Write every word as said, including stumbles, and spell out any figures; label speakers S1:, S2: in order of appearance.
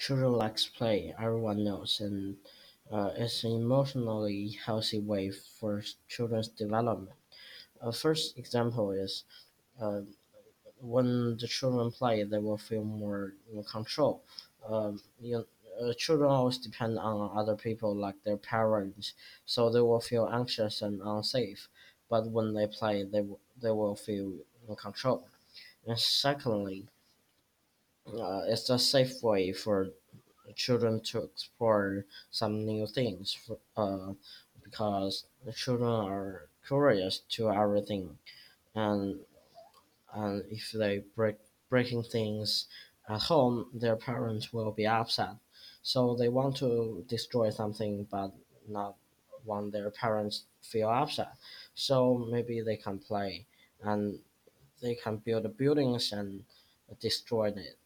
S1: Children likes play, everyone knows, and uh, it's an emotionally healthy way for children's development. A first example is uh, when the children play, they will feel more in control. Um, you know, uh, children always depend on other people, like their parents, so they will feel anxious and unsafe. But when they play, they w- they will feel in control. And secondly, uh, it's a safe way for children to explore some new things. For, uh, because the children are curious to everything, and and if they break breaking things at home, their parents will be upset. So they want to destroy something, but not want their parents feel upset. So maybe they can play and they can build buildings and destroy it